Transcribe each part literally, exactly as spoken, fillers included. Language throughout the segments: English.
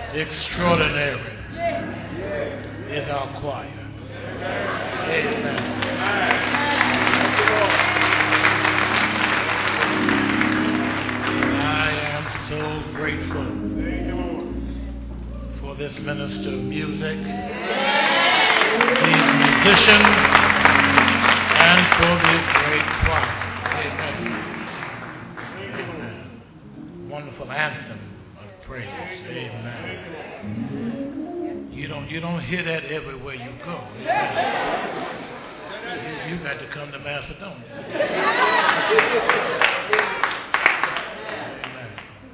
Extraordinary is our choir. Amen. I am so grateful for this minister of music, these musicians, and for this great choir. Amen. Amen. Wonderful anthem of praise. Amen. You don't you don't hear that everywhere you go. You, you got to come to Macedonia. Amen.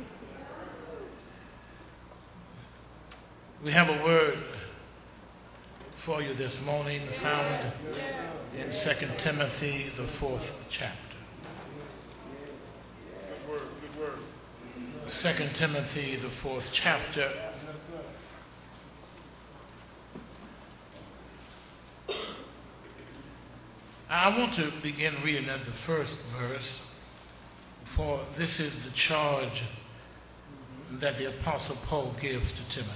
We have a word for you this morning found in Second Timothy, the fourth chapter. Good word, good word. Second Timothy, the fourth chapter. I want to begin reading at the first verse, for this is the charge that the Apostle Paul gives to Timothy.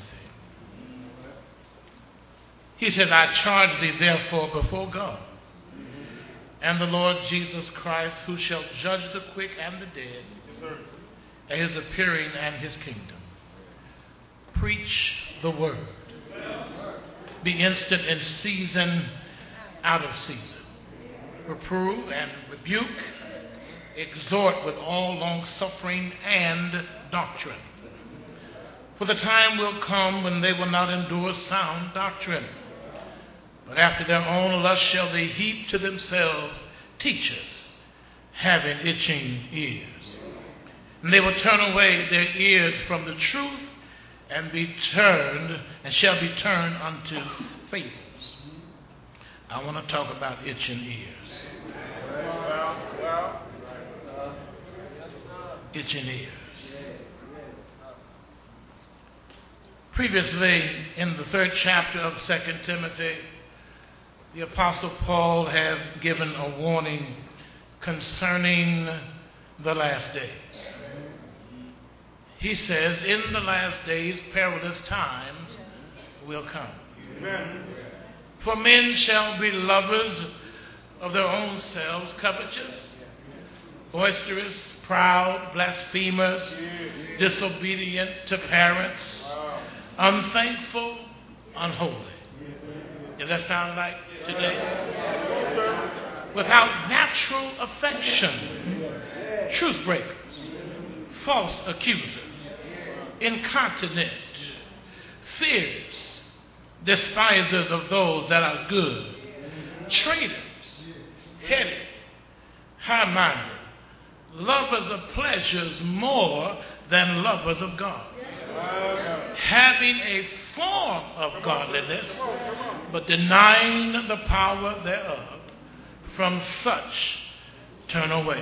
He says, I charge thee therefore before God and the Lord Jesus Christ, who shall judge the quick and the dead at his appearing and his kingdom. Preach the word. Be instant in season, out of season. Reprove and rebuke, exhort with all long suffering and doctrine. For the time will come when they will not endure sound doctrine, but after their own lust shall they heap to themselves teachers, having itching ears. And they will turn away their ears from the truth and be turned, and shall be turned unto fables. I want to talk about itching ears. Itching ears. Previously, in the third chapter of Second Timothy, the Apostle Paul has given a warning concerning the last days. He says, in the last days, perilous times will come. Amen. For men shall be lovers of their own selves, covetous, boisterous, proud, blasphemers, disobedient to parents, unthankful, unholy. Does that sound like today? Without natural affection, truth breakers, false accusers, incontinent, fierce, despisers of those that are good, traitors, heady, high-minded, lovers of pleasures more than lovers of God, having a form of godliness, but denying the power thereof. From such turn away.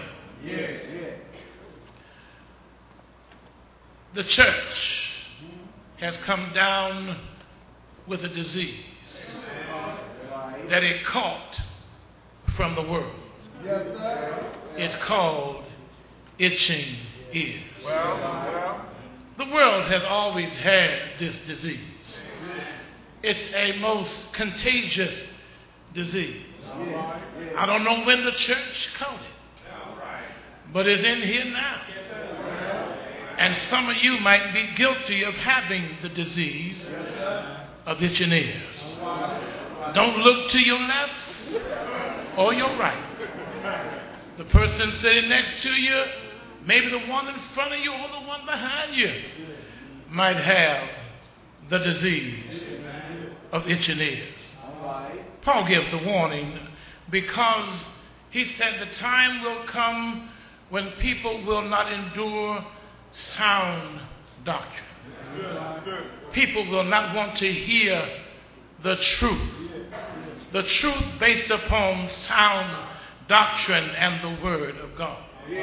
The church has come down with a disease that it caught from the world. It's called itching ears. The world has always had this disease. It's a most contagious disease. I don't know when the church caught it, but it's in here now. And some of you might be guilty of having the disease of itching ears. Don't look to your left or your right. The person sitting next to you, maybe the one in front of you or the one behind you, might have the disease of itching ears. Paul gives the warning because he said the time will come when people will not endure sound doctrine. People will not want to hear the truth. The truth based upon sound doctrine and the word of God.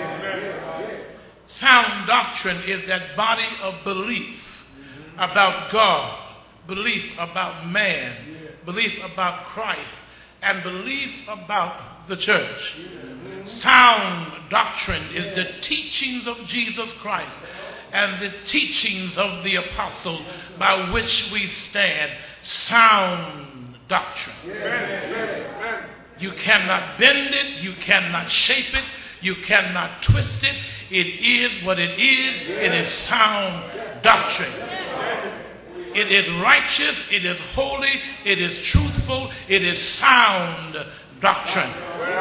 Sound doctrine is that body of belief about God, belief about man, belief about Christ, and belief about the church. Sound doctrine is the teachings of Jesus Christ and the teachings of the apostles by which we stand. Sound doctrine. You cannot bend it. You cannot shape it. You cannot twist it. It is what it is. It is sound doctrine. It is righteous. It is holy. It is truthful. It is sound doctrine.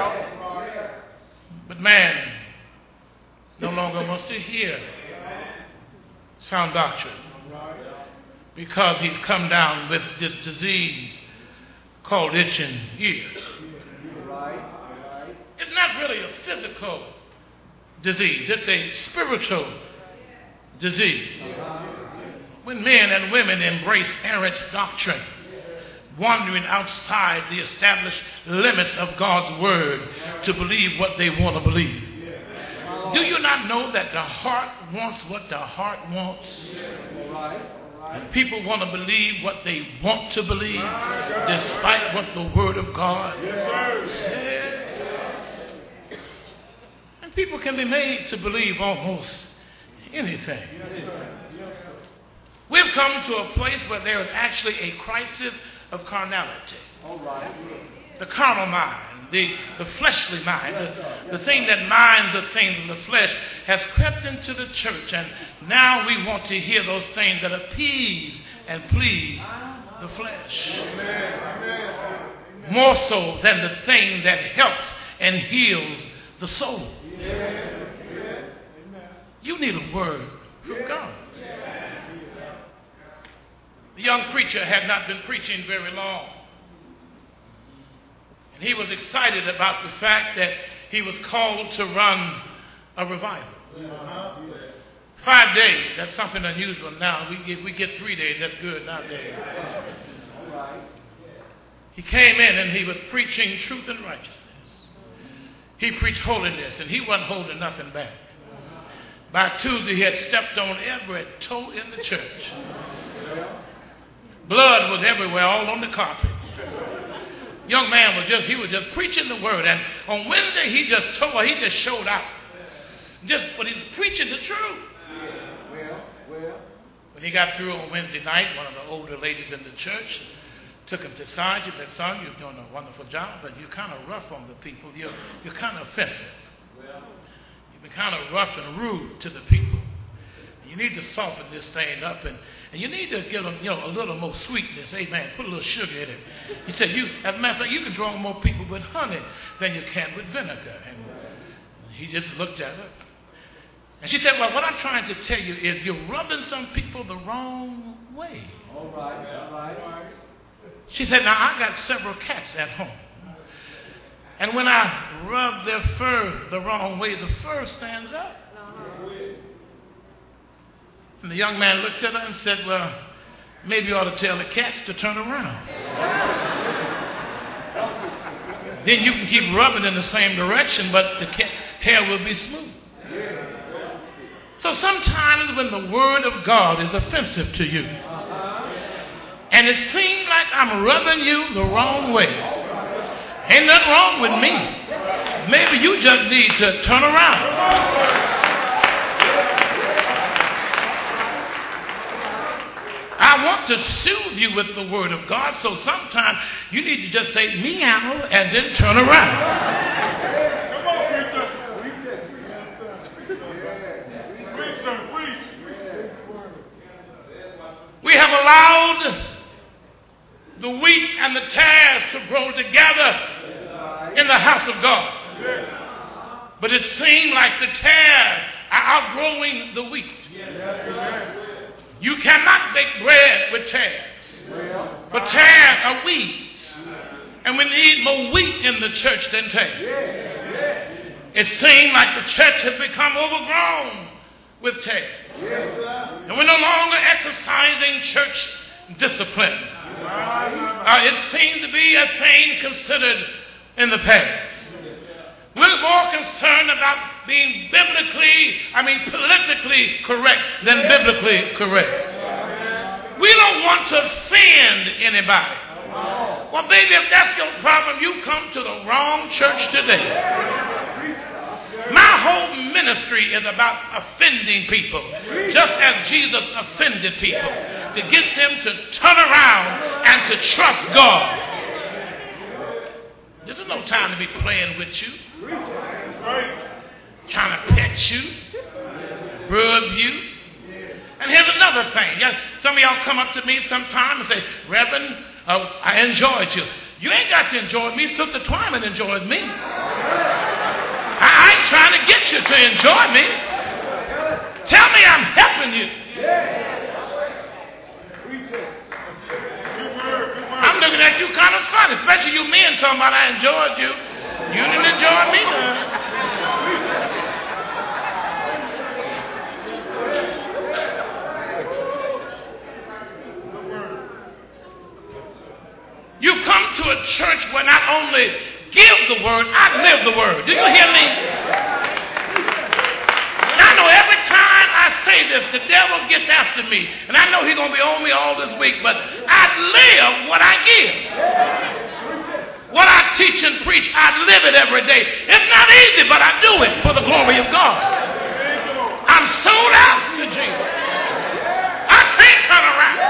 But man no longer wants to hear sound doctrine because he's come down with this disease called itching ears. It's not really a physical disease. It's a spiritual disease. When men and women embrace errant doctrine, wandering outside the established limits of God's word to believe what they want to believe. Do you not know that the heart wants what the heart wants? And people want to believe what they want to believe, despite what the word of God says. And people can be made to believe almost anything. We've come to a place where there is actually a crisis of carnality. The carnal mind, the, the fleshly mind, the, the thing that minds the things of the flesh has crept into the church, and now we want to hear those things that appease and please the flesh. More so than the thing that helps and heals the soul. You need a word from God. The young preacher had not been preaching very long. And he was excited about the fact that he was called to run a revival. Five days, that's something unusual now. We get, we get three days, that's good nowadays. He came in and he was preaching truth and righteousness. He preached holiness, and he wasn't holding nothing back. By Tuesday, he had stepped on every toe in the church. Blood was everywhere, all on the carpet. Young man was just, he was just preaching the word. And on Wednesday, he just told, he just showed out. Just, but he was preaching the truth. Well, well. When he got through on Wednesday night, one of the older ladies in the church took him to side. She said, son, you're doing a wonderful job, but you're kind of rough on the people. You're, you're kind of offensive. You've been kind of rough and rude to the people. You need to soften this thing up, and, and you need to give them, you know, a little more sweetness. Amen. Put a little sugar in it. He said, you, as a matter of fact, you can draw more people with honey than you can with vinegar. And he just looked at her. And she said, well, what I'm trying to tell you is you're rubbing some people the wrong way. All right, all right. She said, now, I got several cats at home. And when I rub their fur the wrong way, the fur stands up. And the young man looked at her and said, well, maybe you ought to tell the cats to turn around. Then you can keep rubbing in the same direction, but the cat hair will be smooth. So sometimes when the word of God is offensive to you, and it seems like I'm rubbing you the wrong way, ain't nothing wrong with me. Maybe you just need to turn around. I want to soothe you with the word of God, so sometimes you need to just say meow and then turn around. Come on, preacher. We have allowed the wheat and the tares to grow together in the house of God. But it seems like the tares are outgrowing the wheat. You cannot bake bread with tares. For tares are weeds. And we need more wheat in the church than tares. It seems like the church has become overgrown with tares. And we're no longer exercising church discipline. Uh, it seems to be a thing considered in the past. We're more concerned about being biblically, I mean politically correct than biblically correct. We don't want to offend anybody. Well, baby, if that's your problem, you come to the wrong church today. My whole ministry is about offending people, just as Jesus offended people, to get them to turn around and to trust God. This is no time to be playing with you, trying to pet you, rub you. And here's another thing. Some of y'all come up to me sometime and say, Reverend, uh, I enjoyed you. You ain't got to enjoy me. Sister Twyman enjoys me. I, I ain't trying to get you to enjoy me. Tell me I'm helping you. I'm looking at you kind of funny, especially you men talking about I enjoyed you. You didn't enjoy me, huh? You come to a church where not only give the word, I live the word. Do you hear me? I know every time I say this, the devil gets after me. And I know he's going to be on me all this week, but I live what I give. What I teach and preach, I live it every day. It's not easy, but I do it for the glory of God. I'm sold out to Jesus. I can't turn around.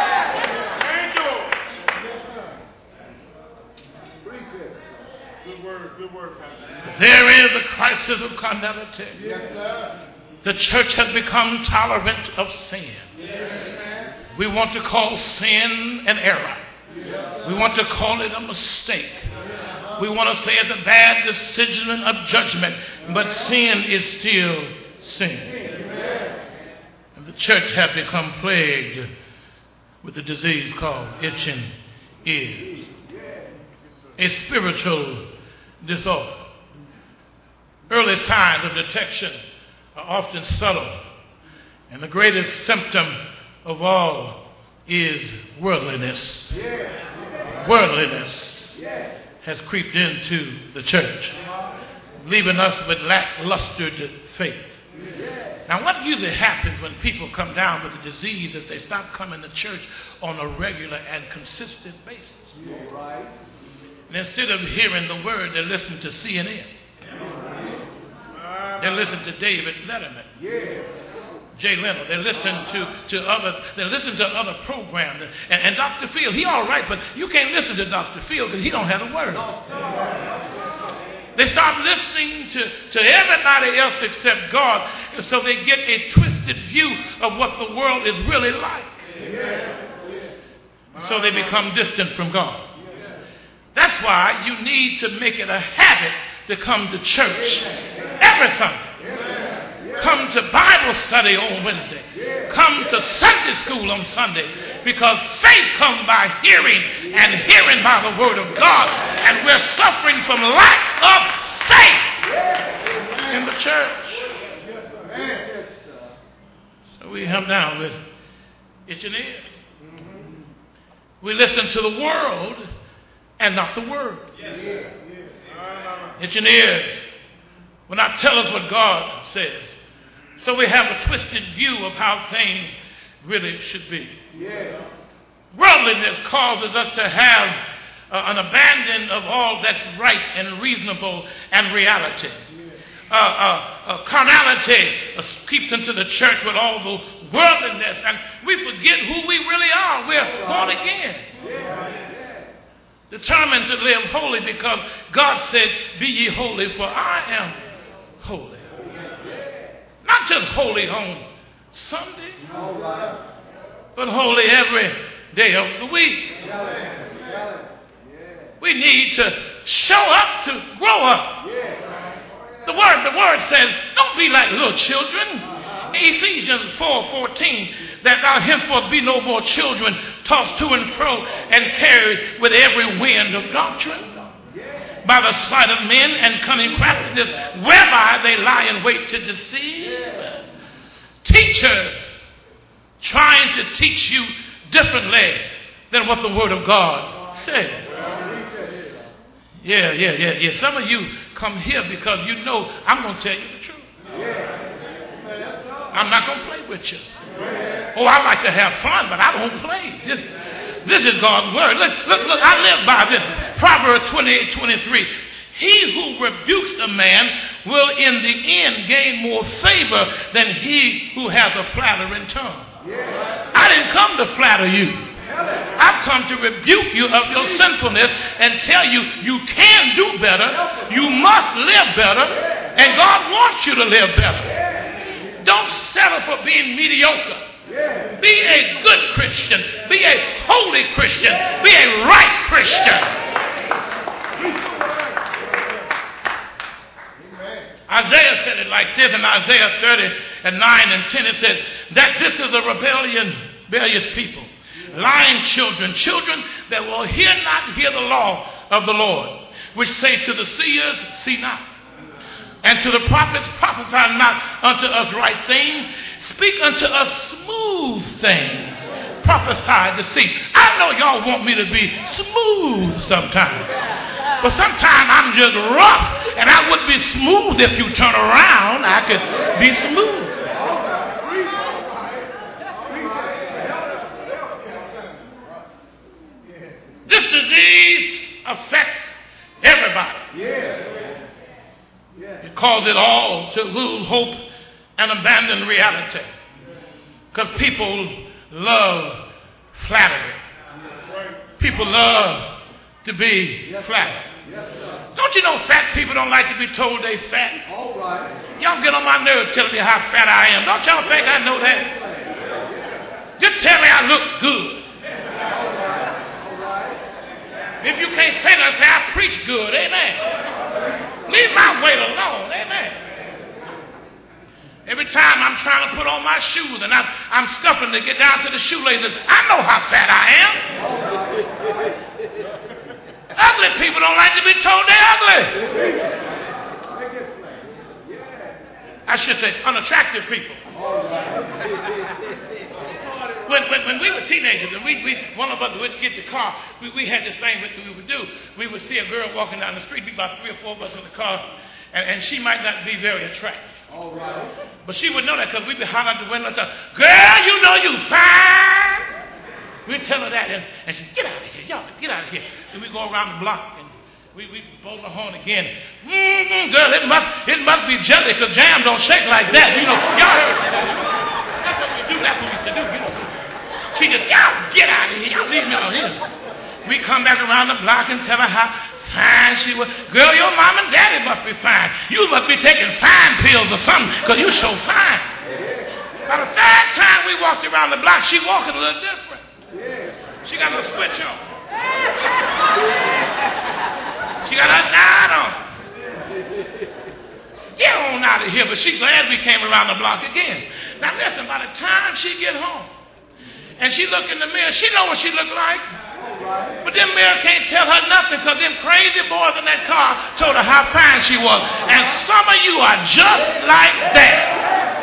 There is a crisis of carnality. The church has become tolerant of sin. We want to call sin an error. We want to call it a mistake. We want to say it's a bad decision of judgment, but sin is still sin. And the church has become plagued with a disease called itching ears, a spiritual disorder. Early signs of detection are often subtle, and the greatest symptom of all is worldliness. Worldliness has creeped into the church, leaving us with lackluster faith. Now, what usually happens when people come down with the disease is they stop coming to church on a regular and consistent basis. And instead of hearing the word, they listen to C N N. They listen to David Letterman, Jay Leno. They listen to, to other. They listen to other programs. And, and Doctor Field, he all right, but you can't listen to Doctor Field because he don't have the word. They start listening to, to everybody else except God, and so they get a twisted view of what the world is really like. So they become distant from God. That's why you need to make it a habit to come to church every Sunday. Come to Bible study on Wednesday. Come to Sunday school on Sunday. Because faith comes by hearing, and hearing by the word of God. And we're suffering from lack of faith in the church. So we come down with itching ears. We listen to the world and not the word. Itching ears will not tell us what God says. So we have a twisted view of how things really should be. Worldliness causes us to have uh, an abandon of all that's right and reasonable and reality. Uh, uh, uh, carnality uh, keeps into the church with all the worldliness, and we forget who we really are. We're born again. Determined to live holy because God said, be ye holy, for I am holy. Not just holy on Sunday, but holy every day of the week. We need to show up to grow up. The word, the word says, don't be like little children. Ephesians four fourteen, that thou henceforth be no more children, tossed to and fro and carried with every wind of doctrine, by the sleight of men and cunning craftiness, whereby they lie in wait to deceive. Teachers trying to teach you differently than what the Word of God says. Yeah, yeah, yeah, yeah. Some of you come here because you know I'm going to tell you the truth. I'm not going to play with you. Oh, I like to have fun, but I don't play. This, this is God's word. Look, look, look, I live by this. Proverbs twenty-eight twenty-three. he who rebukes a man will in the end gain more favor than he who has a flattering tongue. I didn't come to flatter you. I've come to rebuke you of your sinfulness and tell you you can do better, you must live better, and God wants you to live better. Don't settle for being mediocre. Be a good Christian. Be a holy Christian. Be a right Christian. Isaiah said it like this in Isaiah thirty and nine and ten. It said that this is a rebellion, rebellious people. Lying children, children that will hear not hear the law of the Lord, which say to the seers, see not, and to the prophets, prophesy not unto us right things, speak unto us smooth things, prophesy deceit. I know y'all want me to be smooth sometimes, but sometimes I'm just rough, and I would be smooth if you turn around. I could be smooth. This disease affects everybody. It causes it all to lose hope and abandon reality. Because people love flattery. People love to be flattered. Don't you know fat people don't like to be told they fat? Y'all get on my nerves telling me how fat I am. Don't y'all think I know that? Just tell me I look good. If you can't say that, say I preach good. Amen. Leave my weight alone. Amen. Every time I'm trying to put on my shoes and I'm, I'm stuffing to get down to the shoelaces, I know how fat I am. Ugly people don't like to be told they're ugly. I should say unattractive people. When, when, when we were teenagers and we, we one of us would get the car, we, we had this thing that we would do. We would see a girl walking down the street, be about three or four of us in the car, and, and she might not be very attractive. All right. But she would know that because we'd be hollering out the window and tell, girl, you know you fine. We'd tell her that, and, and she'd get out of here, y'all, get out of here. Then we go around the block and we we blow the horn again. Mm-hmm, girl, it must it must be jelly because jam don't shake like that. You know, y'all heard that. That's what we do. That's what we used to do. You know. She just, y'all get out of here. Y'all leave me out here. We come back around the block and tell her how fine she was. Girl, your mom and daddy must be fine. You must be taking fine pills or something because you so fine. By the third time we walked around the block, she walking a little different. She got a switch on. She got her nine on. Get on out of here. But she glad we came around the block again. Now listen, by the time she get home, and she look in the mirror, she know what she look like. But them mirror can't tell her nothing because them crazy boys in that car told her how fine she was. And some of you are just like that.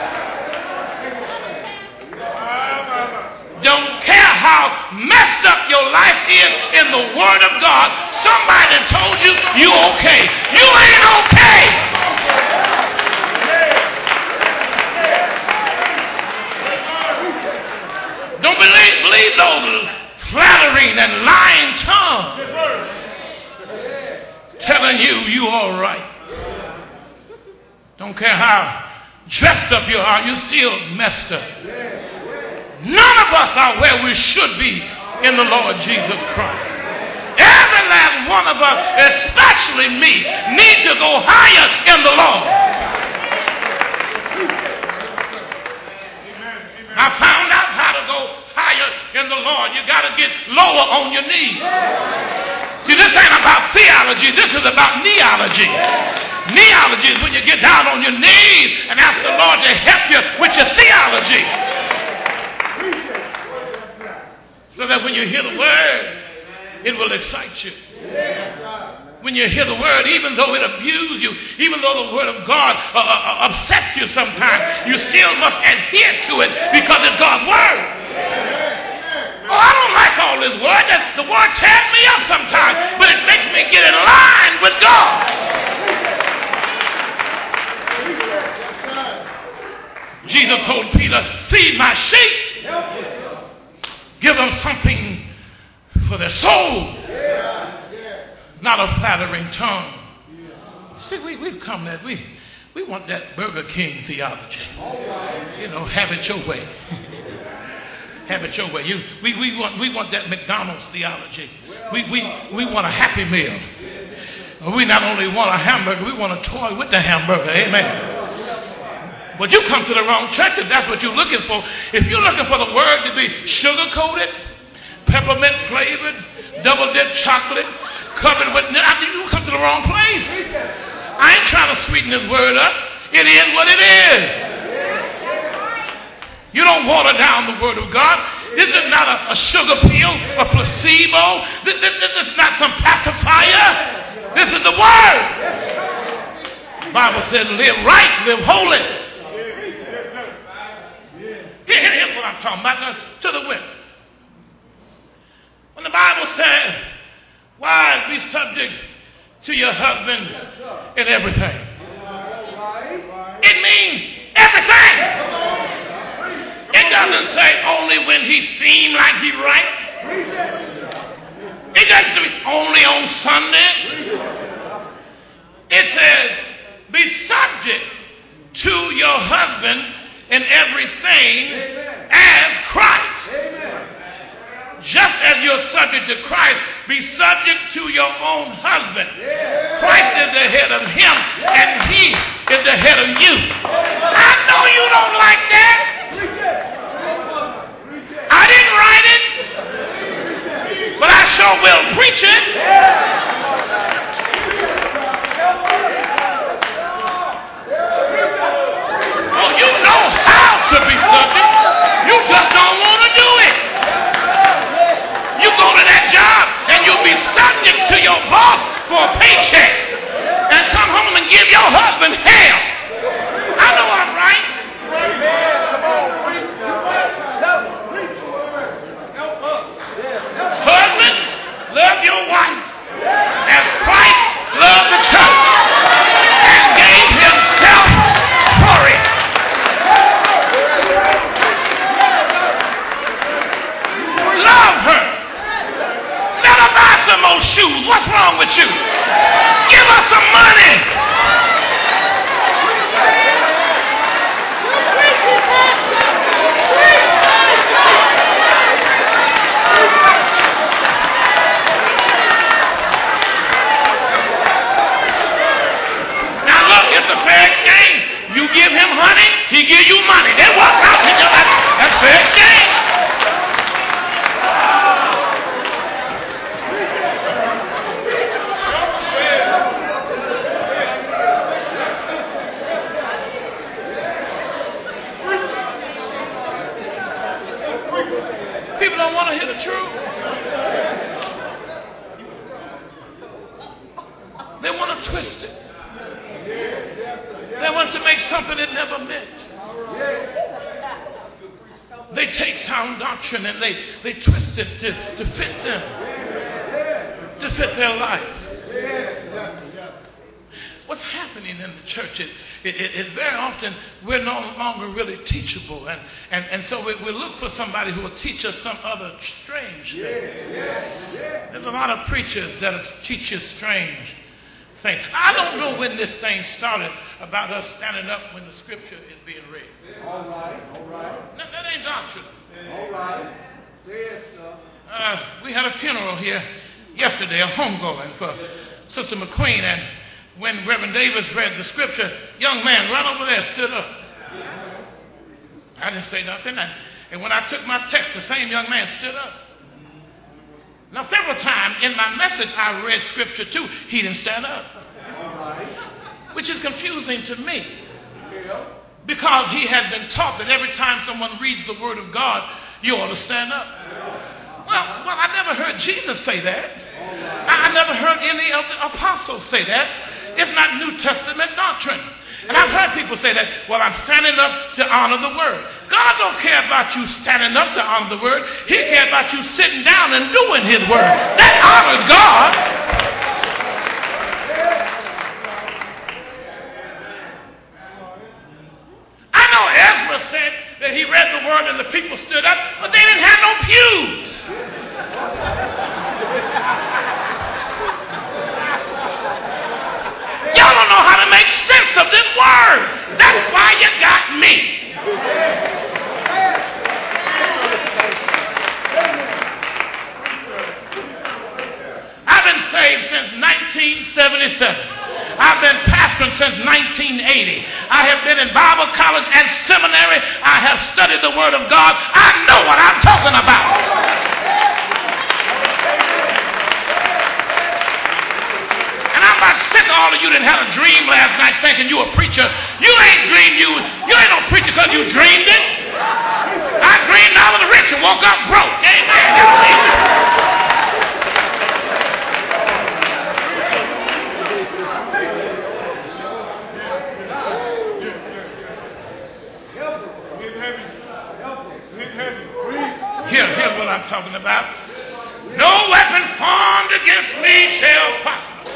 Don't care how messed up your life is in the Word of God. Somebody told you you okay. You ain't okay. Don't believe, believe those flattering and lying tongues telling you you all right. Don't care how dressed up you are, you still messed up. None of us are where we should be in the Lord Jesus Christ. Every last one of us, especially me, need to go higher in the Lord. I found out how to go higher in the Lord. You got to get lower on your knees. See, this ain't about theology. This is about neology. Neology is when you get down on your knees and ask the Lord to help you with your theology. So that when you hear the word, it will excite you. When you hear the word, even though it abuses you, even though the word of God uh, uh, upsets you sometimes, you still must adhere to it because it's God's word. Oh, I don't like all this word. The word tears me up sometimes, but it makes me get in line with God. Jesus told Peter, feed my sheep. Give them something for their soul. Not a flattering tongue. See, we, we've come that we, we want that Burger King theology. You know, have it your way. Have it your way. You, we, we, want, we want that McDonald's theology. We, we, we want a Happy Meal. We not only want a hamburger, we want a toy with the hamburger. Amen. But you come to the wrong church if that's what you're looking for. If you're looking for the word to be sugar-coated, peppermint flavored, double-dip chocolate, covered with, I mean, you come to the wrong place. I ain't trying to sweeten this word up. It is what it is. You don't water down the word of God. This is not a, a sugar pill, a placebo. This, this, this is not some pacifier. This is the word. The Bible says live right, live holy. Here, here's what I'm talking about now, to the women. When the Bible says, wives, be subject to your husband in everything. It means everything. It doesn't say only when he seems like he's right. It doesn't say only on Sunday. It says, be subject to your husband in everything as Christ. Just as you're subject to Christ, be subject to your own husband. Christ is the head of him, and he is the head of you. I know you don't like that. I didn't write it, but I sure will preach it. Oh, you know how to be subject. You just don't want to do it. You go to that job and you'll be subject to your boss for a paycheck and come home and give your husband hell. I know I'm right. Husbands, love your wife as Christ loved the church and gave himself for it. Love her. Let her buy some more shoes. What's wrong with you? Give her some money. Now look, it's a fair exchange. You give him honey, he give you money. They walk out together. That's fair exchange. People don't want to hear the truth. They want to twist it. They want to make something it never meant. They take sound doctrine and they, they twist it to, to fit them, to fit their life. What's happening in the church is it, it, it very often we're no longer really teachable. And, and, and so we, we look for somebody who will teach us some other strange thing. There's a lot of preachers that teach you strange things. I don't know when this thing started about us standing up when the scripture is being read. All right, all right. That, that ain't doctrine. All right. Say it, sir. Uh, we had a funeral here yesterday, a homegoing for Sister McQueen, and when Reverend Davis read the scripture, young man right over there stood up. I didn't say nothing. And, and when I took my text, the same young man stood up. Now, several times in my message, I read scripture too. He didn't stand up. Which is confusing to me. Because he had been taught that every time someone reads the word of God, you ought to stand up. Well, well, I never heard Jesus say that. I, I never heard any of the apostles say that. It's not New Testament doctrine. And I've heard people say that, well, I'm standing up to honor the word. God don't care about you standing up to honor the word. He cares about you sitting down and doing his word. That honors God. I know Ezra said that he read the word and the people stood up, but they didn't have no pews. Y'all don't know seventy-seven. I've been pastoring since nineteen eighty. I have been in Bible college and seminary. I have studied the Word of God. I know what I'm talking about. And I'm about sick of all of you that had a dream last night thinking you a preacher. You ain't dreamed you. You ain't no preacher because you dreamed it. I dreamed I was rich and woke up broke. Amen. Here, here's what I'm talking about. No weapon formed against me shall prosper.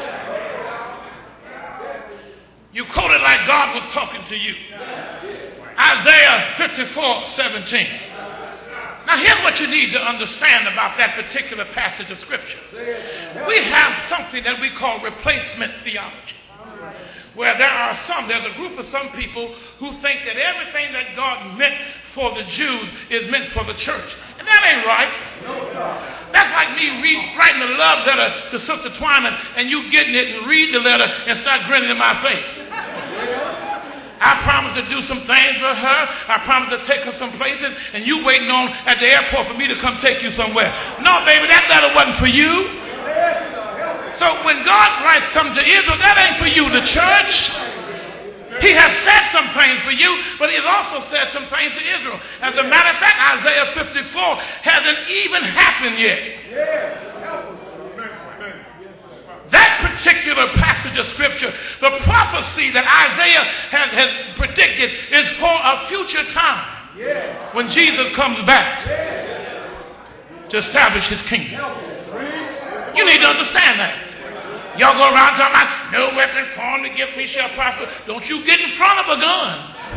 You quoted like God was talking to you. Isaiah fifty-four seventeen. Now here's what you need to understand about that particular passage of Scripture. We have something that we call replacement theology, where there are some, there's a group of some people who think that everything that God meant for the Jews is meant for the church. And that ain't right. That's like me read, writing a love letter to Sister Twyman and you getting it and read the letter and start grinning in my face. I promised to do some things for her. I promised to take her some places and you waiting on at the airport for me to come take you somewhere. No, baby, that letter wasn't for you. So when God writes something to Israel, that ain't for you, the church. He has said some things for you, but he's also said some things to Israel. As a matter of fact, Isaiah fifty-four hasn't even happened yet. That particular passage of Scripture, the prophecy that Isaiah has, has predicted is for a future time when Jesus comes back to establish his kingdom. You need to understand that. Y'all go around talking about no weapon formed against me shall prosper. Don't you get in front of a gun.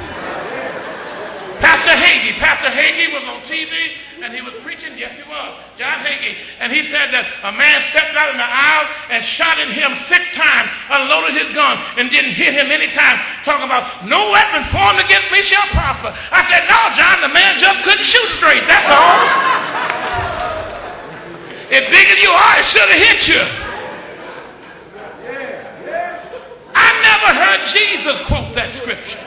Pastor Hagee, Pastor Hagee was on T V and he was preaching. Yes, he was. John Hagee. And he said that a man stepped out in the aisle and shot at him six times, unloaded his gun, and didn't hit him any time. Talking about no weapon formed against me shall prosper. I said, no, John, the man just couldn't shoot straight. That's all. As big as you are, it should have hit you. I never heard Jesus quote that scripture.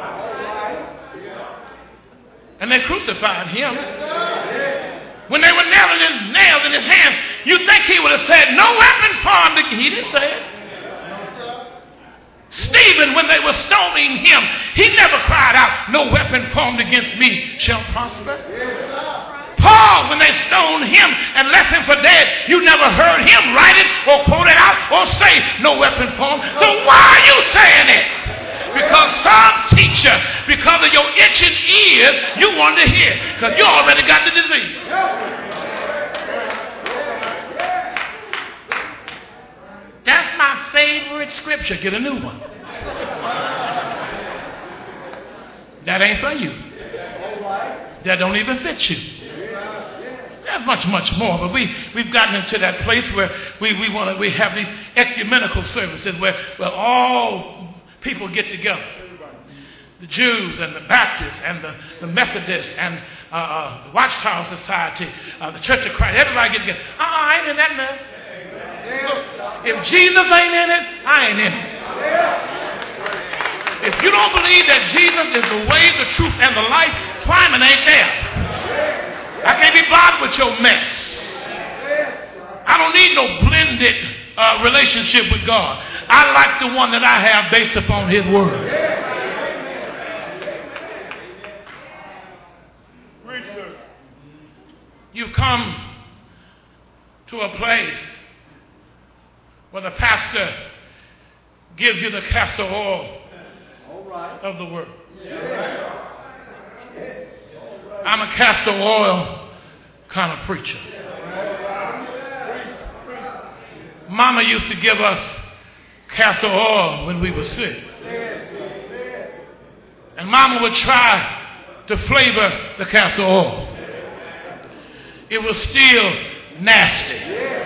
And they crucified him. When they were nailing his nails in his hands, you'd think he would have said, no weapon formed against me. He didn't say it. Stephen, when they were stoning him, he never cried out, no weapon formed against me shall prosper. Paul, when they stoned him and left him for dead, you never heard him write it or quote it out or say, no weapon formed. So why are you saying it? Because some teacher, because of your itching ears, you wanted to hear, because you already got the disease. That's my favorite scripture. Get a new one. That ain't for you. That don't even fit you. There's much, much more, but we, we've gotten into that place where we, we want to, we have these ecumenical services where, where all people get together. The Jews and the Baptists and the, the Methodists and uh, uh, the Watchtower Society, uh, the Church of Christ, everybody get together. Uh-uh, I ain't in that mess. Look, if Jesus ain't in it, I ain't in it. If you don't believe that Jesus is the way, the truth, and the life, Twyman ain't there. I can't be bothered with your mess. I don't need no blended uh, relationship with God. I like the one that I have based upon his word. You've come to a place where the pastor gives you the castor oil of the word. I'm a castor oil kind of preacher. Mama used to give us castor oil when we were sick. And Mama would try to flavor the castor oil. It was still nasty.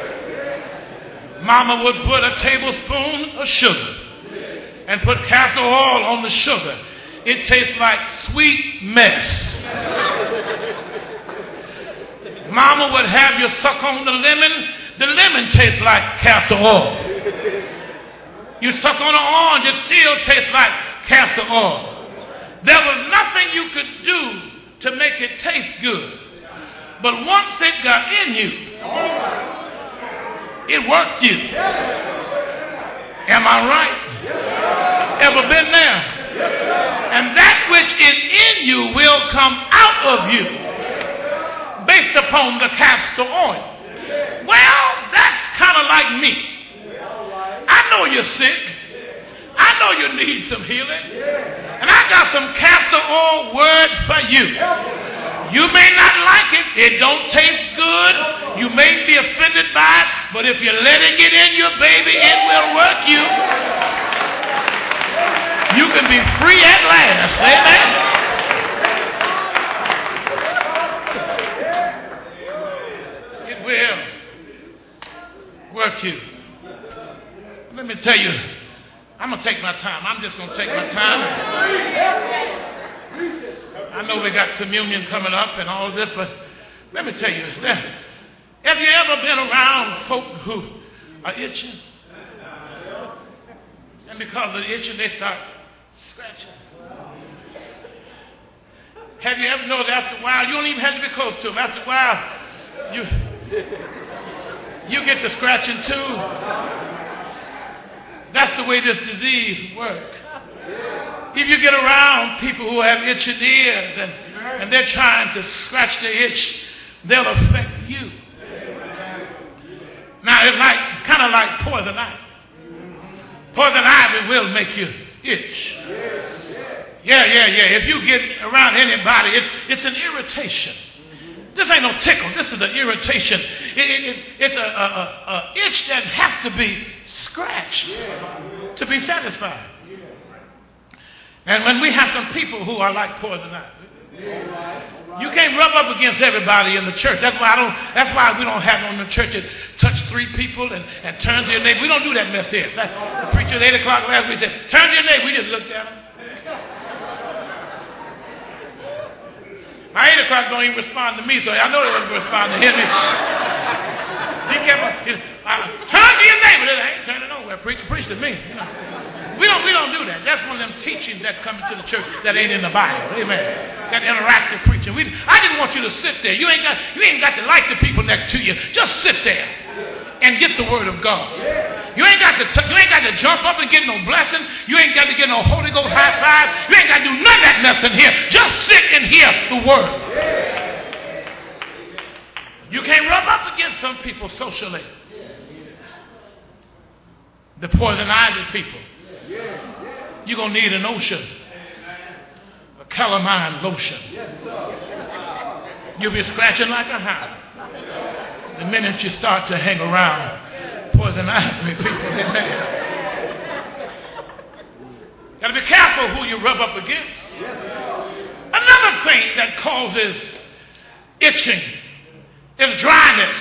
Mama would put a tablespoon of sugar and put castor oil on the sugar. It tastes like sweet mess. Mama would have you suck on the lemon. The lemon tastes like castor oil. You suck on an orange, it still tastes like castor oil. There was nothing you could do to make it taste good. But once it got in you, it worked you. Am I right? Ever been there? And that which is in you will come out of you based upon the castor oil. Well, that's kind of like me. I know you're sick. I know you need some healing. And I got some castor oil word for you. You may not like it. It don't taste good. You may be offended by it. But if you let it get in you, baby, it will work you. You can be free at last. Amen. It will work you. Let me tell you, I'm going to take my time. I'm just going to take my time. I know we got communion coming up and all of this, but let me tell you, have you ever been around folk who are itching? And because of the itching, they start scratching. Have you ever noticed after a while, you don't even have to be close to them. After a while, you, you get to scratching too. That's the way this disease works. If you get around people who have itching ears and, and they're trying to scratch their itch, they'll affect you. Now, it's like kind of like poison ivy. Poison ivy will make you itch. Yeah, yeah, yeah. If you get around anybody, it's, it's an irritation. This ain't no tickle. This is an irritation. It, it, it, it's a, a, a, a itch that has to be scratched to be satisfied. And when we have some people who are like poison ivy, you can't rub up against everybody in the church. That's why I don't. That's why we don't have on the church that touch three people and, and turn to your neighbor. We don't do that mess here. That, the preacher at eight o'clock last week said, "Turn to your neighbor." We just looked at him. My eight o'clock don't even respond to me, so I know they wouldn't respond to him. He kept on, he, uh, turn to your neighbor. I ain't turning nowhere. Preach, preach to me. You know. We don't, we don't do that. That's one of them teachings that's coming to the church that ain't in the Bible. Amen. That interactive preaching. We, I didn't want you to sit there. You ain't got, you ain't got to like the people next to you. Just sit there and get the word of God. You ain't got to, t- you ain't got to jump up and get no blessing. You ain't got to get no Holy Ghost high five. You ain't got to do none of that mess in here. Just sit and hear the word. You can't rub up against some people socially. The poison ivy people. You're going to need an ocean, a calamine lotion. You'll be scratching like a hound the minute you start to hang around poison ivy people. Amen. Got to be careful who you rub up against. Another thing that causes itching is dryness.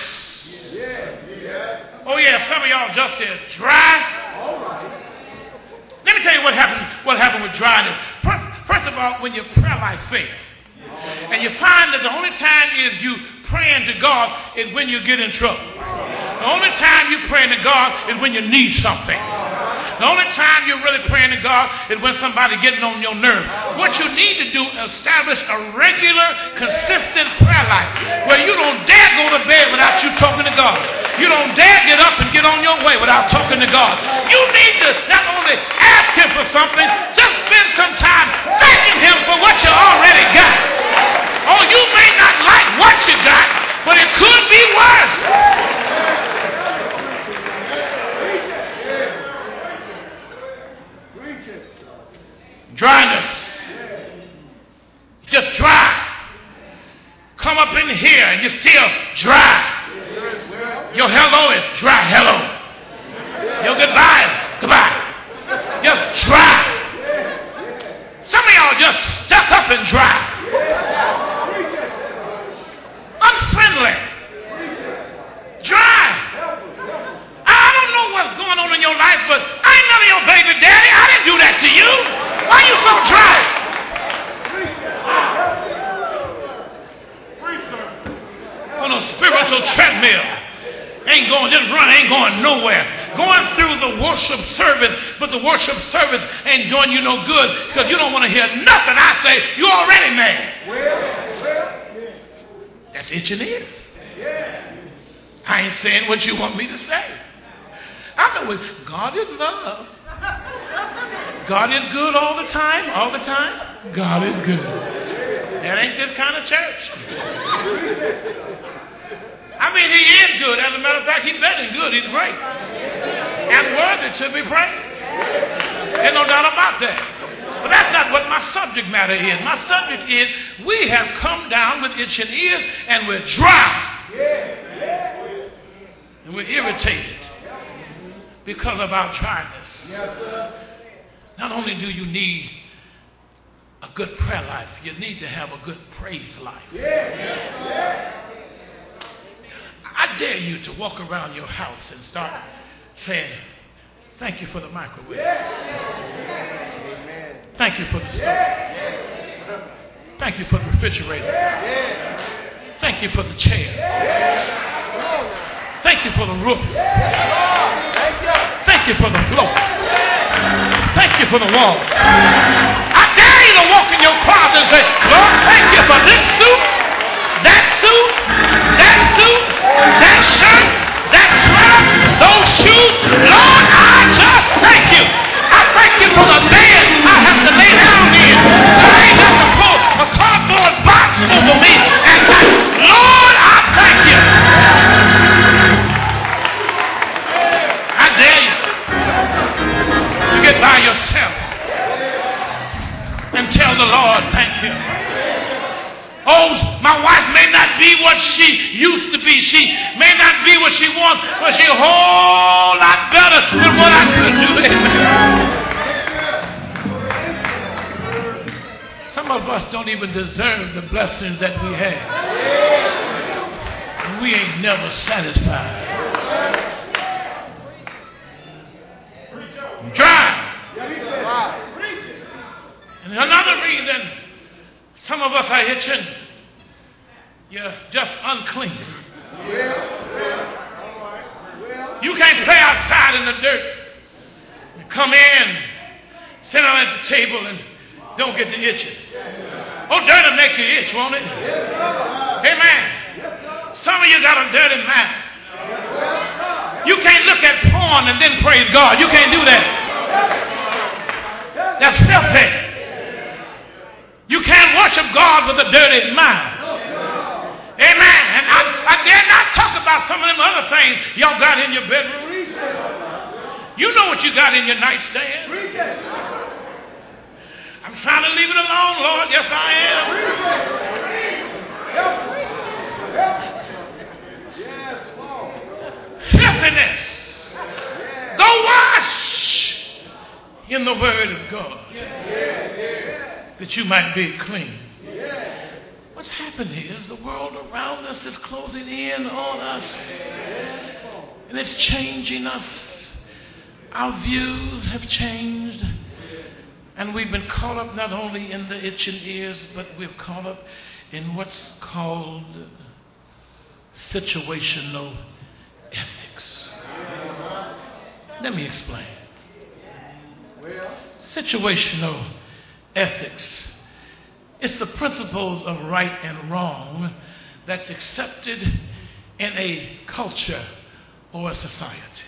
Oh yeah, some of y'all just said dry. Let me tell you what happened, what happened with dryness. First, first of all, when your prayer life fails, and you find that the only time is you praying to God is when you get in trouble. The only time you praying to God is when you need something. The only time you're really praying to God is when somebody getting on your nerve. What you need to do is establish a regular, consistent prayer life where you don't dare go to bed without you talking to God. You don't dare get up and get on your way without talking to God. You need to not only ask Him for something, just spend some time thanking Him for what you already got. Oh, you may not like what you got, but it could be worse. Dryness. Just dry. Come up in here and you're still dry. Your hello is dry hello. Your goodbye is goodbye. Just dry. Some of y'all just stuck up and dry. Unfriendly. Dry. I don't know what's going on in your life, but I ain't none of your baby daddy. I didn't do that to you. Why are you so dry? On a spiritual treadmill. Ain't going, just run, ain't going nowhere. going through the worship service, but the worship service ain't doing you no good because you don't want to hear nothing I say. You're already mad. That's itching ears. I ain't saying what you want me to say. I know it. God is love. God is good all the time, all the time. God is good. That ain't this kind of church. I mean, he is good. As a matter of fact, he's better than good. He's great. And worthy to be praised. There's no doubt about that. But that's not what my subject matter is. My subject is we have come down with itching ears and we're dry. And we're irritated because of our dryness. Not only do you need a good prayer life, you need to have a good praise life. I dare you to walk around your house and start saying, thank you for the microwave. Thank you for the stove. Thank you for the refrigerator. Thank you for the chair. Thank you for the roof. Thank you for the floor. Thank you for the wall. I dare you to walk in your closet and say, Lord, thank you for this suit, that suit, that suit, that shirt, that sweater, those shoes. Lord, I just thank you. I thank you for the bed I have to lay down in. I ain't have to pull a cardboard box over me. And I, Lord, I thank you. I dare you to get by yourself and tell the Lord, thank you. Oh, my wife may not be what she used to be. She may not be what she wants, but she's a whole lot better than what I could do. Amen. Some of us don't even deserve the blessings that we have. And we ain't never satisfied. Dry. And another reason some of us are itching, you're just unclean. You can't play outside in the dirt. You come in, sit down at the table and don't get the itching. Oh, dirt will make you itch, won't it? Amen. Some of you got a dirty mind. You can't look at porn and then praise God. You can't do that. That's filthy. You can't worship God with a dirty mind. Amen. And I, I dare not talk about some of them other things y'all got in your bedroom. You know what you got in your nightstand. I'm trying to leave it alone, Lord. Yes, I am. Filthiness. Go wash in the Word of God that you might be clean. What's happened is the world around us is closing in on us, and it's changing us. Our views have changed, and we've been caught up not only in the itching ears, but we've caught up in what's called situational ethics. Let me explain. Situational ethics. It's the principles of right and wrong that's accepted in a culture or a society.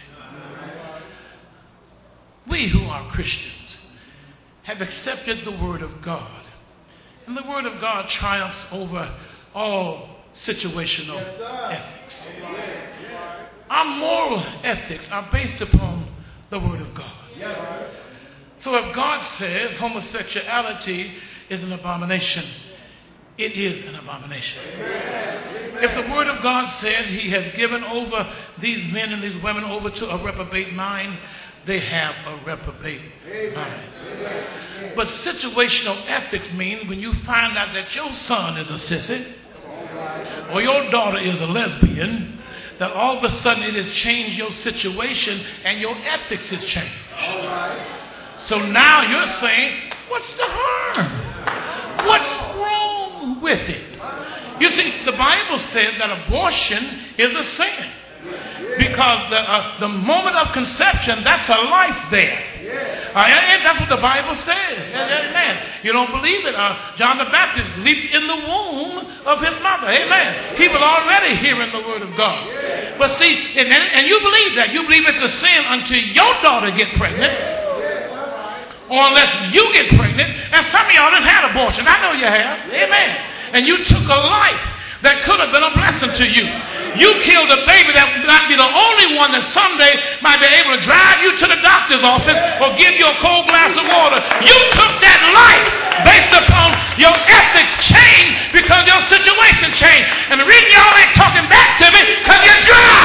We who are Christians have accepted the Word of God. And the Word of God triumphs over all situational ethics. Our moral ethics are based upon the Word of God. So if God says homosexuality is an abomination, it is an abomination. If the Word of God says He has given over these men and these women over to a reprobate mind, they have a reprobate mind. But situational ethics mean when you find out that your son is a sissy or your daughter is a lesbian, that all of a sudden it has changed your situation and your ethics has changed. So now you're saying, what's the harm? What's wrong with it? You see, the Bible says that abortion is a sin. Because the, uh, the moment of conception, that's a life there. Uh, and that's what the Bible says. Amen. You don't believe it? Uh, John the Baptist leaped in the womb of his mother. Amen. He was already hearing the word of God. But see, and, and you believe that. You believe it's a sin until your daughter get pregnant. Or unless you get pregnant. And some of y'all done had abortion. I know you have. Amen. And you took a life that could have been a blessing to you. You killed a baby that might be the only one that someday might be able to drive you to the doctor's office or give you a cold glass of water. You took that life based upon your ethics changed because your situation changed. And the reason y'all ain't talking back to me because you're dry.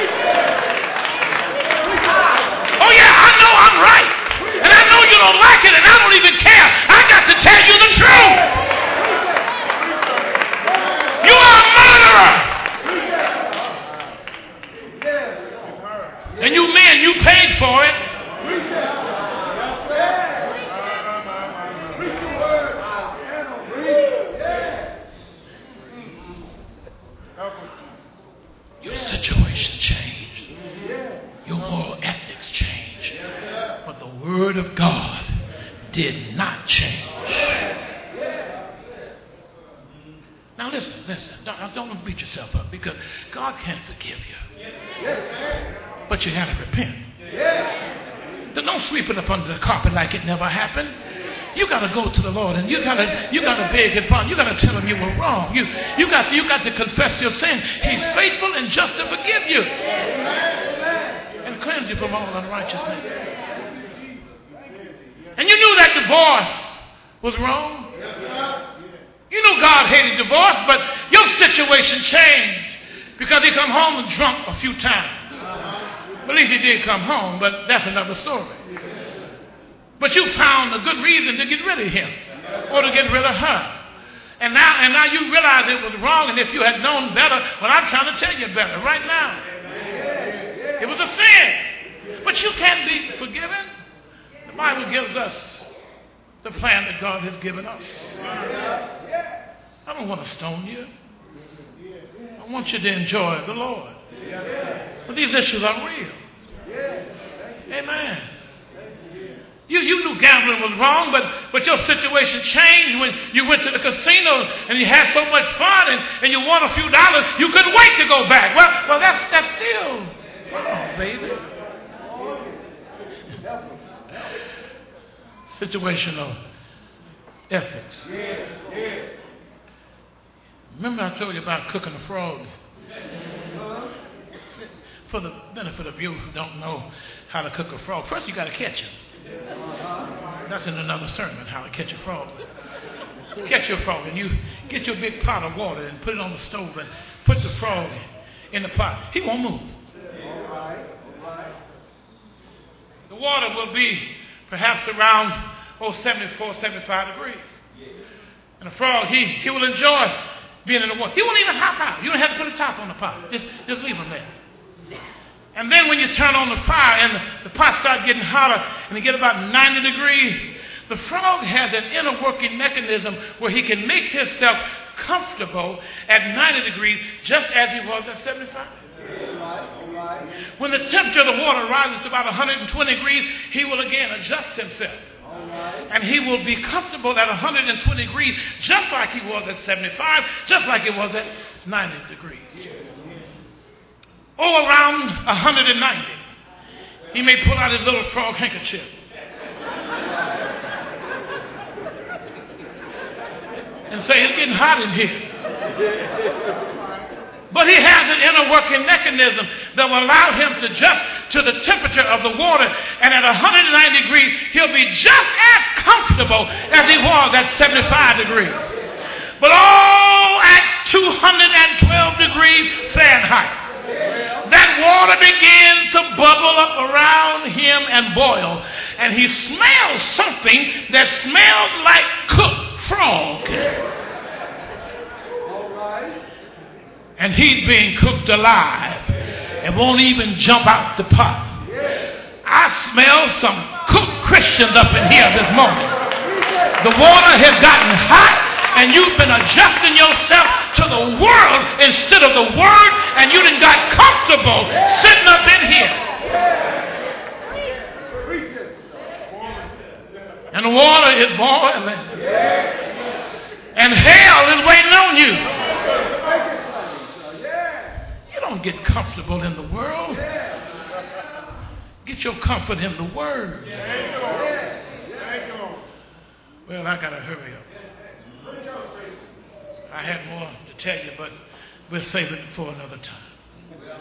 Oh yeah, I know I'm right. And I know you don't like it and I don't even care. I got to tell you the truth. You are a murderer. And you men, you paid for it. Your situation changed. Your moral ethics changed. But the Word of God did not change. Now listen, listen. Don't, don't beat yourself up because God can't forgive you. But you have to repent. Then don't sweep it up under the carpet like it never happened. You got to go to the Lord and you got to you got to beg His pardon. You got to tell Him you were wrong. You you got to, you got to confess your sin. He's faithful and just to forgive you and cleanse you from all unrighteousness. And you knew that divorce was wrong. You knew God hated divorce, but your situation changed because He come home and drunk a few times. At least He did come home, but that's another story. But you found a good reason to get rid of him or to get rid of her. And now, and now you realize it was wrong, and if you had known better, well, I'm trying to tell you better right now. It was a sin. But you can't be forgiven. The Bible gives us the plan that God has given us. I don't want to stone you. I want you to enjoy the Lord. But these issues are real. Amen. You, you knew gambling was wrong, but, but your situation changed when you went to the casino and you had so much fun and, and you won a few dollars. You couldn't wait to go back. Well, well that's, that's still wrong, baby. Situational ethics. Remember I told you about cooking a frog? For the benefit of you who don't know how to cook a frog, first you got to catch it. That's in another sermon, how to catch a frog. Catch your frog and you get your big pot of water and put it on the stove and put the frog in the pot. He won't move. The water will be perhaps around oh, seventy-four, seventy-five degrees. And the frog, he, he will enjoy being in the water. He won't even hop out. You don't have to put a top on the pot. Just, just leave him there. And then when you turn on the fire and the, the pot starts getting hotter and it get about ninety degrees, the frog has an inner working mechanism where he can make himself comfortable at ninety degrees just as he was at seventy-five. When the temperature of the water rises to about one hundred twenty degrees, he will again adjust himself. And he will be comfortable at one hundred twenty degrees just like he was at seventy-five, just like it was at ninety degrees. Or around one hundred ninety, he may pull out his little frog handkerchief. And say, it's getting hot in here. But he has an inner working mechanism that will allow him to adjust to the temperature of the water. And at one hundred ninety degrees, he'll be just as comfortable as he was at seventy-five degrees. But all at two hundred twelve degrees Fahrenheit, that water begins to bubble up around him and boil. And he smells something that smells like cooked frog. And he's being cooked alive and won't even jump out the pot. I smell some cooked Christians up in here this morning. The water has gotten hot and you've been adjusting yourself to the world instead of the word, and you done got comfortable is boiling. And hell is waiting on you. You don't get comfortable in the world. Get your comfort in the Word. Well, I got to hurry up. I had more to tell you, but we'll save it for another time.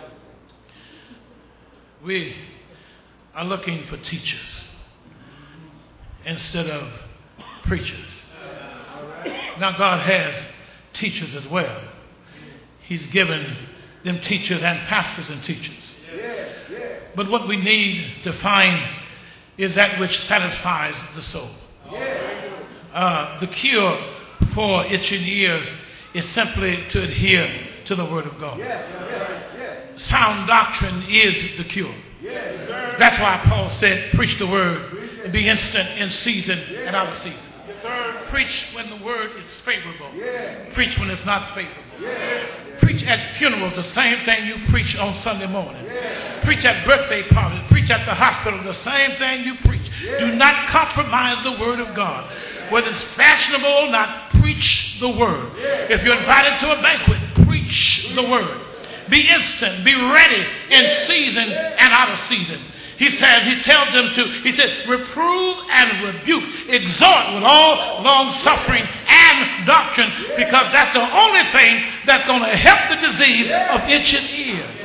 We are looking for teachers instead of preachers. Now, God has teachers as well. He's given them teachers and pastors and teachers. But what we need to find is that which satisfies the soul. Uh, the cure for itching ears is simply to adhere to the Word of God. Sound doctrine is the cure. That's why Paul said, preach the Word and be instant in season and out of season. Preach when the Word is favorable. Preach when it's not favorable. Preach at funerals, the same thing you preach on Sunday morning. Preach at birthday parties. Preach at the hospital, the same thing you preach. Do not compromise the Word of God. Whether it's fashionable or not, preach the Word. If you're invited to a banquet, preach the Word. Be instant, be ready in season and out of season. He says, he tells them to, he said, reprove and rebuke, exhort with all long suffering and doctrine, because that's the only thing that's going to help the disease of itching ears.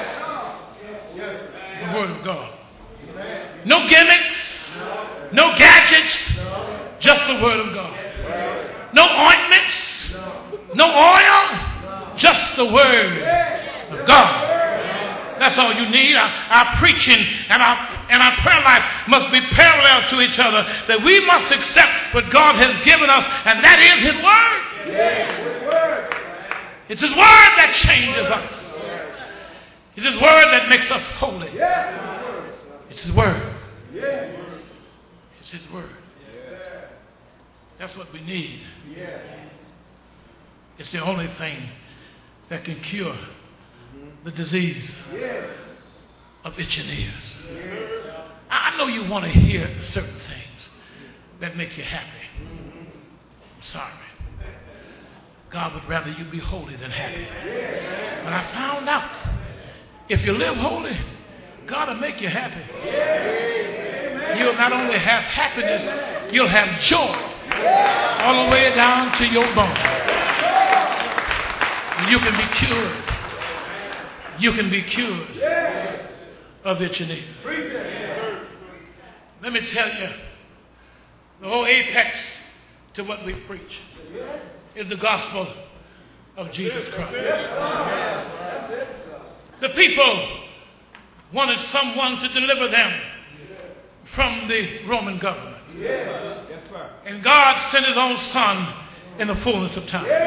The Word of God. No gimmicks, no gadgets, just the Word of God. No ointments, no oil, just the Word of God. That's all you need. Our, our preaching and our, and our prayer life must be parallel to each other, that we must accept what God has given us, and that is His Word. It's His Word that changes us. It's His Word that makes us holy. It's His Word. It's His Word. That's what we need. It's the only thing that can cure the disease of itching ears. I know you want to hear certain things that make you happy. I'm sorry. God would rather you be holy than happy. But I found out if you live holy, God will make you happy. You'll not only have happiness, you'll have joy all the way down to your bone. You can be cured. You can be cured of itching ears. Let me tell you, the whole apex to what we preach is the gospel of Jesus Christ. The people wanted someone to deliver them from the Roman government. And God sent His own Son in the fullness of time.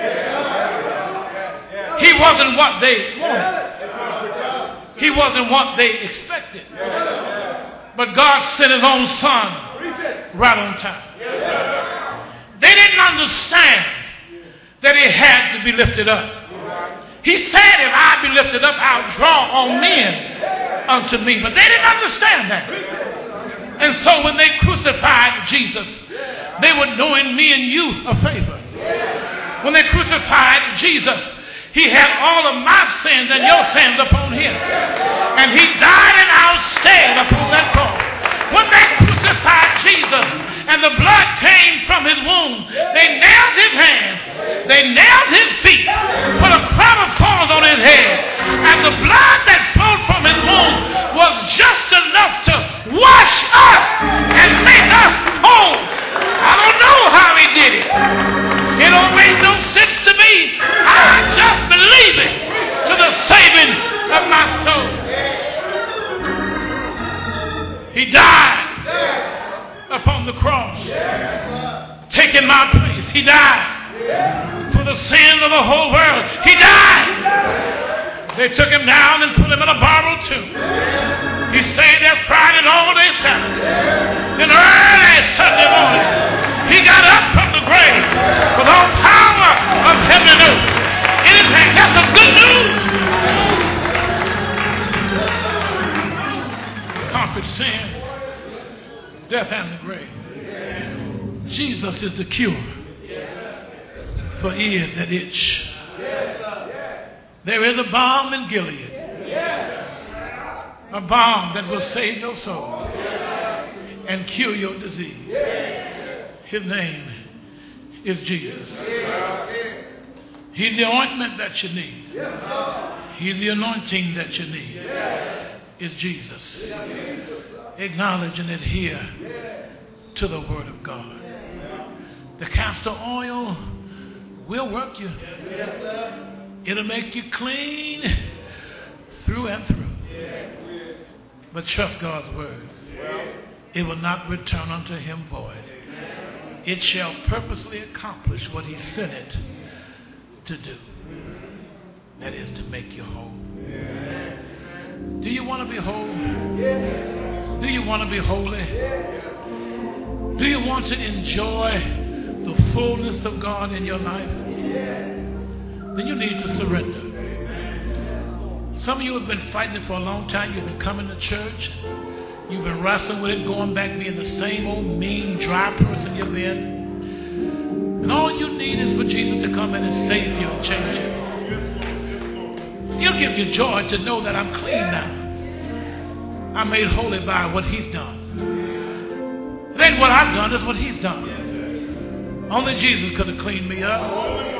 He wasn't what they wanted. He wasn't what they expected. But God sent His own Son right on time. They didn't understand that He had to be lifted up. He said, if I be lifted up, I'll draw all men unto me. But they didn't understand that. And so when they crucified Jesus, they were doing me and you a favor. When they crucified Jesus, He had all of my sins and your sins upon Him. And He died in our stead upon that cross. When they crucified Jesus and the blood came from His wound, they nailed His hands, they nailed His feet, put a crown of thorns on His head, and the blood that flowed from His wound was just enough to wash us and make us whole. I don't know how He did it. It don't make no sense to me. I just believe it to the saving of my soul. He died upon the cross, taking my place. He died for the sin of the whole world. He died. They took Him down and put Him in a borrowed tomb. He stayed there Friday and all day Saturday. Then early Sunday morning, He got up from the grave with all power of heaven and earth in His hand. That's some good news. Conquered sin, death, and the grave. Jesus is the cure for ears that itch. There is a balm in Gilead, a balm that will save your soul and cure your disease. His name is Jesus. He's the ointment that you need. He's the anointing that you need. Is Jesus. Acknowledge and adhere to the Word of God. The castor oil will work you. It'll make you clean through and through. But trust God's Word. It will not return unto him void. It shall purposely accomplish what he sent it to do. That is to make you whole. Do you want to be whole? Do you want to be holy? Do you want to enjoy the fullness of God in your life? Then you need to surrender. Some of you have been fighting it for a long time. You've been coming to church. You've been wrestling with it, going back, being the same old mean, dry person you've been. And all you need is for Jesus to come in and save you and change you. It'll give you joy to know that I'm clean now. I'm made holy by what he's done. It ain't what I've done, it's what he's done. Only Jesus could have cleaned me up.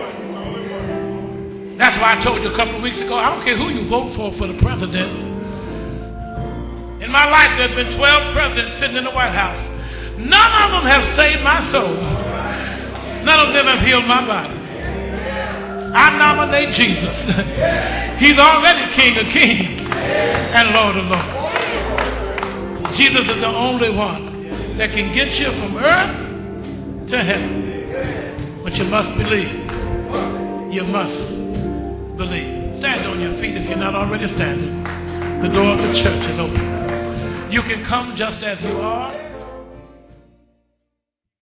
That's why I told you a couple of weeks ago, I don't care who you vote for for the president. In my life, there's been twelve presidents sitting in the White House. None of them have saved my soul. None of them have healed my body. I nominate Jesus. He's already King of Kings and Lord of Lords. Jesus is the only one that can get you from earth to heaven. But you must believe. You must believe. Stand on your feet if you're not already standing. The door of the church is open. You can come just as you are.